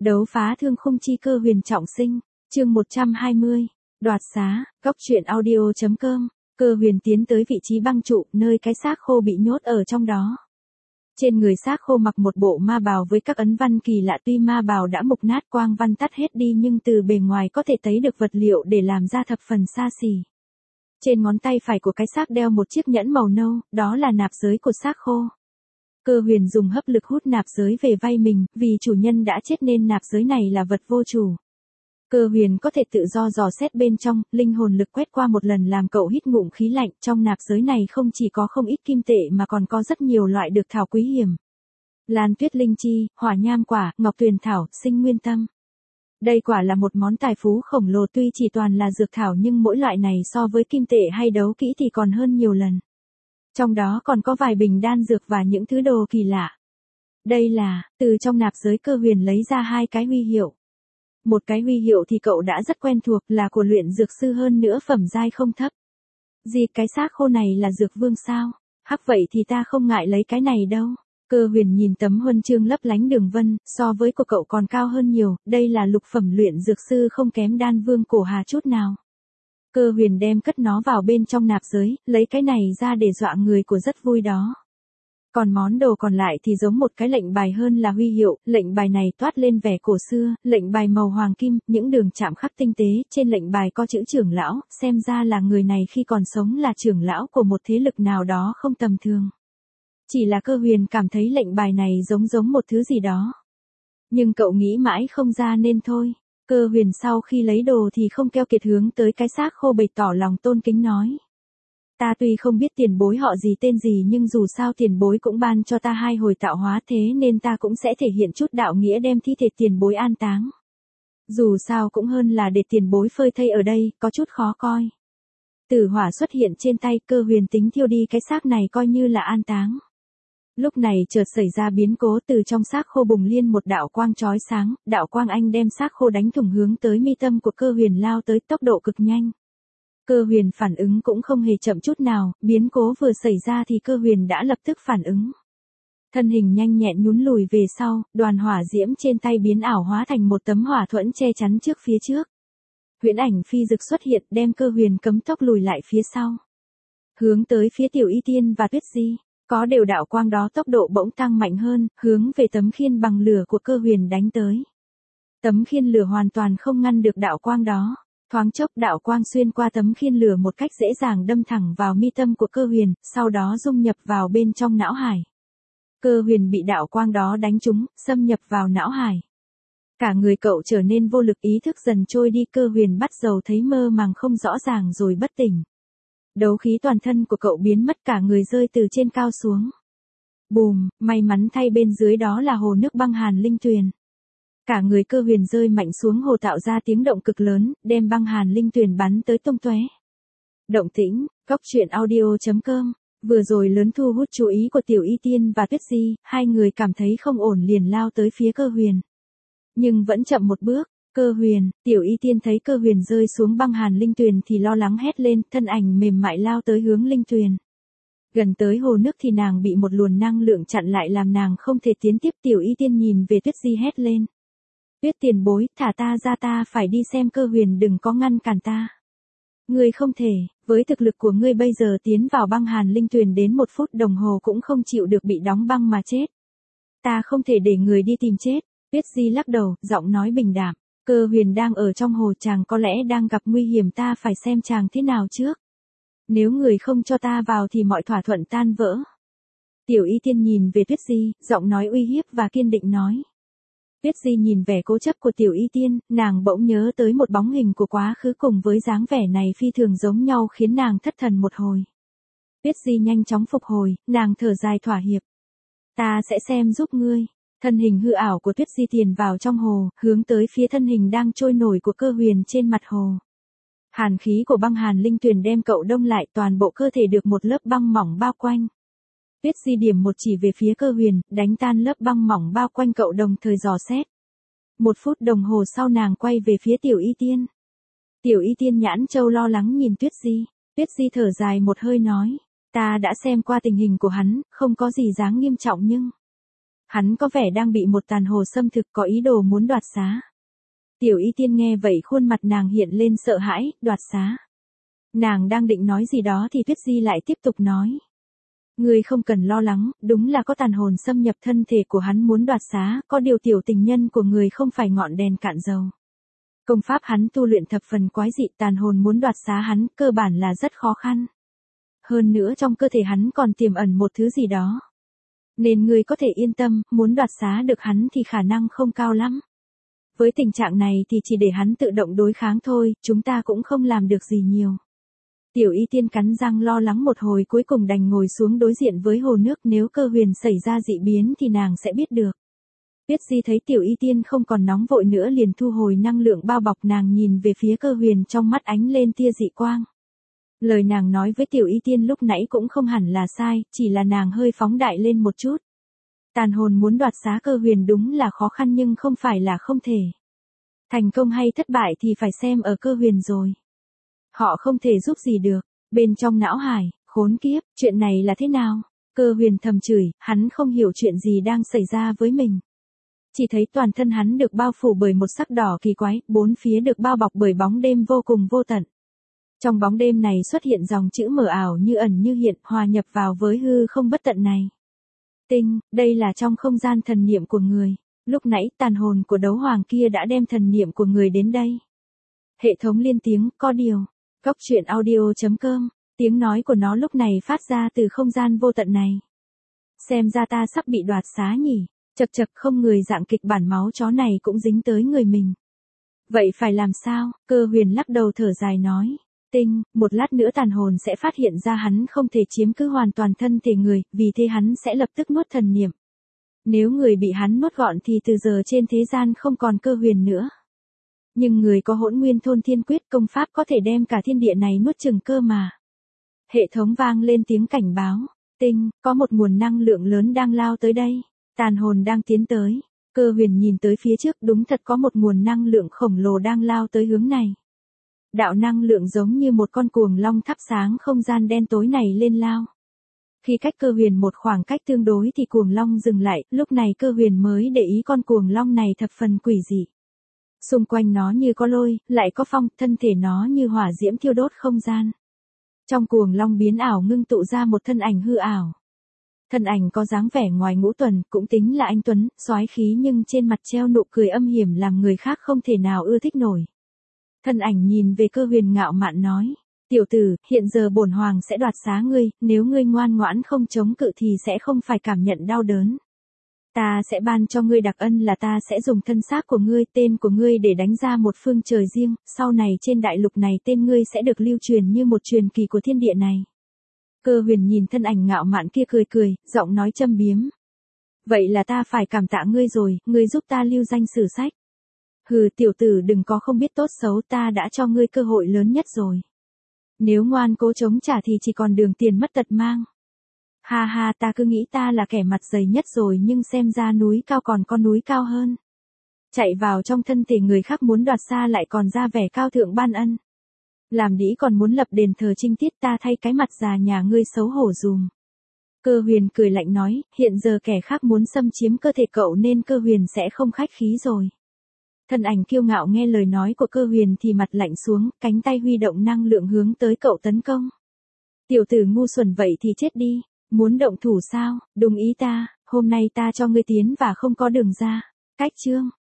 Đấu phá thương khung chi Cơ Huyền trọng sinh, chương 120, đoạt xá, góc truyện audio.com, Cơ Huyền tiến tới vị trí băng trụ, nơi cái xác khô bị nhốt ở trong đó. Trên người xác khô mặc một bộ ma bào với các ấn văn kỳ lạ, tuy ma bào đã mục nát quang văn tắt hết đi nhưng từ bề ngoài có thể thấy được vật liệu để làm ra thập phần xa xỉ. Trên ngón tay phải của cái xác đeo một chiếc nhẫn màu nâu, đó là nạp giới của xác khô. Cơ Huyền dùng hấp lực hút nạp giới về vai mình, vì chủ nhân đã chết nên nạp giới này là vật vô chủ. Cơ Huyền có thể tự do dò xét bên trong, linh hồn lực quét qua một lần làm cậu hít ngụm khí lạnh, trong nạp giới này không chỉ có không ít kim tệ mà còn có rất nhiều loại được thảo quý hiểm. Lan tuyết linh chi, hỏa nham quả, ngọc tuyền thảo, sinh nguyên tâm. Đây quả là một món tài phú khổng lồ, tuy chỉ toàn là dược thảo nhưng mỗi loại này so với kim tệ hay đấu kỹ thì còn hơn nhiều lần. Trong đó còn có vài bình đan dược và những thứ đồ kỳ lạ. Đây là, từ trong nạp giới Cơ Huyền lấy ra hai cái huy hiệu. Một cái huy hiệu thì cậu đã rất quen thuộc, là của luyện dược sư, hơn nữa phẩm giai không thấp. Gì, cái xác khô này là dược vương sao? Hắc, vậy thì ta không ngại lấy cái này đâu. Cơ Huyền nhìn tấm huân chương lấp lánh đường vân, so với của cậu còn cao hơn nhiều, đây là lục phẩm luyện dược sư, không kém đan vương cổ hà chút nào. Cơ Huyền đem cất nó vào bên trong nạp giới, lấy cái này ra để dọa người của rất vui đó. Còn món đồ còn lại thì giống một cái lệnh bài hơn là huy hiệu, lệnh bài này toát lên vẻ cổ xưa, lệnh bài màu hoàng kim, những đường chạm khắc tinh tế, trên lệnh bài có chữ trưởng lão, xem ra là người này khi còn sống là trưởng lão của một thế lực nào đó không tầm thường. Chỉ là Cơ Huyền cảm thấy lệnh bài này giống một thứ gì đó. Nhưng cậu nghĩ mãi không ra nên thôi. Cơ Huyền sau khi lấy đồ thì không keo kiệt hướng tới cái xác khô bày tỏ lòng tôn kính nói. Ta tuy không biết tiền bối họ gì tên gì nhưng dù sao tiền bối cũng ban cho ta 2 hồi tạo hóa, thế nên ta cũng sẽ thể hiện chút đạo nghĩa đem thi thể tiền bối an táng. Dù sao cũng hơn là để tiền bối phơi thây ở đây, có chút khó coi. Tử hỏa xuất hiện trên tay, Cơ Huyền tính thiêu đi cái xác này coi như là an táng. Lúc này chợt xảy ra biến cố, từ trong xác khô bùng lên một đạo quang chói sáng, đạo quang anh đem xác khô đánh thủng hướng tới mi tâm của Cơ Huyền, lao tới tốc độ cực nhanh. Cơ Huyền phản ứng cũng không hề chậm chút nào, biến cố vừa xảy ra thì Cơ Huyền đã lập tức phản ứng. Thân hình nhanh nhẹn nhún lùi về sau, đoàn hỏa diễm trên tay biến ảo hóa thành một tấm hỏa thuẫn che chắn trước phía trước. Huyễn ảnh phi dực xuất hiện đem Cơ Huyền cấm tốc lùi lại phía sau. Hướng tới phía Tiểu Y Tiên và Tuyết Di. Có đều đạo quang đó tốc độ bỗng tăng mạnh hơn, hướng về tấm khiên bằng lửa của Cơ Huyền đánh tới. Tấm khiên lửa hoàn toàn không ngăn được đạo quang đó. Thoáng chốc đạo quang xuyên qua tấm khiên lửa một cách dễ dàng đâm thẳng vào mi tâm của Cơ Huyền, sau đó dung nhập vào bên trong não hải. Cơ Huyền bị đạo quang đó đánh trúng, xâm nhập vào não hải. Cả người cậu trở nên vô lực, ý thức dần trôi đi, Cơ Huyền bắt đầu thấy mơ màng không rõ ràng rồi bất tỉnh. Đấu khí toàn thân của cậu biến mất, cả người rơi từ trên cao xuống. Bùm, may mắn thay bên dưới đó là hồ nước băng hàn linh tuyền. Cả người Cơ Huyền rơi mạnh xuống hồ tạo ra tiếng động cực lớn, đem băng hàn linh tuyền bắn tới tung tóe. Động tĩnh, góc truyện audio.com, vừa rồi lớn thu hút chú ý của Tiểu Y Tiên và Tuyết Di, hai người cảm thấy không ổn liền lao tới phía Cơ Huyền. Nhưng vẫn chậm một bước. Cơ Huyền, Tiểu Y Tiên thấy Cơ Huyền rơi xuống băng hàn linh tuyền thì lo lắng hét lên, thân ảnh mềm mại lao tới hướng linh tuyền. Gần tới hồ nước thì nàng bị một luồng năng lượng chặn lại làm nàng không thể tiến tiếp. Tiểu Y Tiên nhìn về Tuyết Di hét lên. Tuyết tiền bối, thả ta ra, ta phải đi xem. Cơ Huyền đừng có ngăn cản ta. Ngươi không thể, với thực lực của ngươi bây giờ tiến vào băng hàn linh tuyền đến 1 phút đồng hồ cũng không chịu được bị đóng băng mà chết. Ta không thể để người đi tìm chết. Tuyết Di lắc đầu, giọng nói bình đạm. Cơ Huyền đang ở trong hồ, chàng có lẽ đang gặp nguy hiểm, ta phải xem chàng thế nào trước. Nếu người không cho ta vào thì mọi thỏa thuận tan vỡ. Tiểu Y Tiên nhìn về Tuyết Di, giọng nói uy hiếp và kiên định nói. Tuyết Di nhìn vẻ cố chấp của Tiểu Y Tiên, nàng bỗng nhớ tới một bóng hình của quá khứ cùng với dáng vẻ này phi thường giống nhau khiến nàng thất thần một hồi. Tuyết Di nhanh chóng phục hồi, nàng thở dài thỏa hiệp. Ta sẽ xem giúp ngươi. Thân hình hư ảo của Tuyết Di tiền vào trong hồ, hướng tới phía thân hình đang trôi nổi của Cơ Huyền trên mặt hồ. Hàn khí của băng hàn linh tuyền đem cậu đông lại, toàn bộ cơ thể được một lớp băng mỏng bao quanh. Tuyết Di điểm một chỉ về phía Cơ Huyền, đánh tan lớp băng mỏng bao quanh cậu, đồng thời dò xét. 1 phút đồng hồ sau nàng quay về phía Tiểu Y Tiên. Tiểu Y Tiên nhãn châu lo lắng nhìn Tuyết Di. Tuyết Di thở dài một hơi nói. Ta đã xem qua tình hình của hắn, không có gì dáng nghiêm trọng nhưng... Hắn có vẻ đang bị một tàn hồ xâm thực có ý đồ muốn đoạt xá. Tiểu Y Tiên nghe vậy khuôn mặt nàng hiện lên sợ hãi, đoạt xá. Nàng đang định nói gì đó thì Tuyết Di lại tiếp tục nói. Ngươi không cần lo lắng, đúng là có tàn hồn xâm nhập thân thể của hắn muốn đoạt xá, có điều tiểu tình nhân của người không phải ngọn đèn cạn dầu. Công pháp hắn tu luyện thập phần quái dị, tàn hồn muốn đoạt xá hắn, cơ bản là rất khó khăn. Hơn nữa trong cơ thể hắn còn tiềm ẩn một thứ gì đó. Nên ngươi có thể yên tâm, muốn đoạt xá được hắn thì khả năng không cao lắm. Với tình trạng này thì chỉ để hắn tự động đối kháng thôi, chúng ta cũng không làm được gì nhiều. Tiểu Y Tiên cắn răng lo lắng một hồi cuối cùng đành ngồi xuống đối diện với hồ nước, nếu Cơ Huyền xảy ra dị biến thì nàng sẽ biết được. Tuyết Di thấy Tiểu Y Tiên không còn nóng vội nữa liền thu hồi năng lượng bao bọc, nàng nhìn về phía Cơ Huyền trong mắt ánh lên tia dị quang. Lời nàng nói với Tiểu Y Tiên lúc nãy cũng không hẳn là sai, chỉ là nàng hơi phóng đại lên một chút. Tàn hồn muốn đoạt xá Cơ Huyền đúng là khó khăn nhưng không phải là không thể. Thành công hay thất bại thì phải xem ở Cơ Huyền rồi. Họ không thể giúp gì được. Bên trong não hải, khốn kiếp, chuyện này là thế nào? Cơ Huyền thầm chửi, hắn không hiểu chuyện gì đang xảy ra với mình. Chỉ thấy toàn thân hắn được bao phủ bởi một sắc đỏ kỳ quái, bốn phía được bao bọc bởi bóng đêm vô cùng vô tận. Trong bóng đêm này xuất hiện dòng chữ mờ ảo như ẩn như hiện, hòa nhập vào với hư không bất tận này. Tinh, đây là trong không gian thần niệm của người. Lúc nãy tàn hồn của đấu hoàng kia đã đem thần niệm của người đến đây. Hệ thống liên tiếng, có điều. Góc truyện audio.com, tiếng nói của nó lúc này phát ra từ không gian vô tận này. Xem ra ta sắp bị đoạt xá nhỉ, chật chật không người dạng kịch bản máu chó này cũng dính tới người mình. Vậy phải làm sao? Cơ Huyền lắc đầu thở dài nói. Tinh, một lát nữa tàn hồn sẽ phát hiện ra hắn không thể chiếm cứ hoàn toàn thân thể người, vì thế hắn sẽ lập tức nuốt thần niệm. Nếu người bị hắn nuốt gọn thì từ giờ trên thế gian không còn Cơ Huyền nữa. Nhưng người có Hỗn Nguyên Thôn Thiên Quyết, công pháp có thể đem cả thiên địa này nuốt chửng cơ mà. Hệ thống vang lên tiếng cảnh báo. Tinh, có một nguồn năng lượng lớn đang lao tới đây. Tàn hồn đang tiến tới. Cơ Huyền nhìn tới phía trước, đúng thật có một nguồn năng lượng khổng lồ đang lao tới hướng này. Đạo năng lượng giống như một con cuồng long thắp sáng không gian đen tối này lên lao. Khi cách Cơ Huyền một khoảng cách tương đối thì cuồng long dừng lại, lúc này Cơ Huyền mới để ý con cuồng long này thập phần quỷ dị. Xung quanh nó như có lôi, lại có phong, thân thể nó như hỏa diễm thiêu đốt không gian. Trong cuồng long biến ảo ngưng tụ ra một thân ảnh hư ảo. Thân ảnh có dáng vẻ ngoài ngũ tuần, cũng tính là anh tuấn, soái khí nhưng trên mặt treo nụ cười âm hiểm làm người khác không thể nào ưa thích nổi. Thân ảnh nhìn về Cơ Huyền ngạo mạn nói, tiểu tử, hiện giờ bổn hoàng sẽ đoạt xá ngươi, nếu ngươi ngoan ngoãn không chống cự thì sẽ không phải cảm nhận đau đớn. Ta sẽ ban cho ngươi đặc ân là ta sẽ dùng thân xác của ngươi, tên của ngươi để đánh ra một phương trời riêng, sau này trên đại lục này tên ngươi sẽ được lưu truyền như một truyền kỳ của thiên địa này. Cơ Huyền nhìn thân ảnh ngạo mạn kia cười cười, giọng nói châm biếm. Vậy là ta phải cảm tạ ngươi rồi, ngươi giúp ta lưu danh sử sách. Hừ, tiểu tử đừng có không biết tốt xấu, ta đã cho ngươi cơ hội lớn nhất rồi. Nếu ngoan cố chống trả thì chỉ còn đường tiền mất tật mang. Ha ha, ta cứ nghĩ ta là kẻ mặt dày nhất rồi nhưng xem ra núi cao còn có núi cao hơn. Chạy vào trong thân thể người khác muốn đoạt xa lại còn ra vẻ cao thượng ban ân. Làm đĩ còn muốn lập đền thờ trinh tiết, ta thay cái mặt già nhà ngươi xấu hổ dùm. Cơ Huyền cười lạnh nói, hiện giờ kẻ khác muốn xâm chiếm cơ thể cậu nên Cơ Huyền sẽ không khách khí rồi. Thân ảnh kiêu ngạo nghe lời nói của Cơ Huyền thì mặt lạnh xuống, cánh tay huy động năng lượng hướng tới cậu tấn công. Tiểu tử ngu xuẩn vậy thì chết đi. Muốn động thủ sao? Đúng ý ta, hôm nay ta cho ngươi tiến và không có đường ra. Cách chương.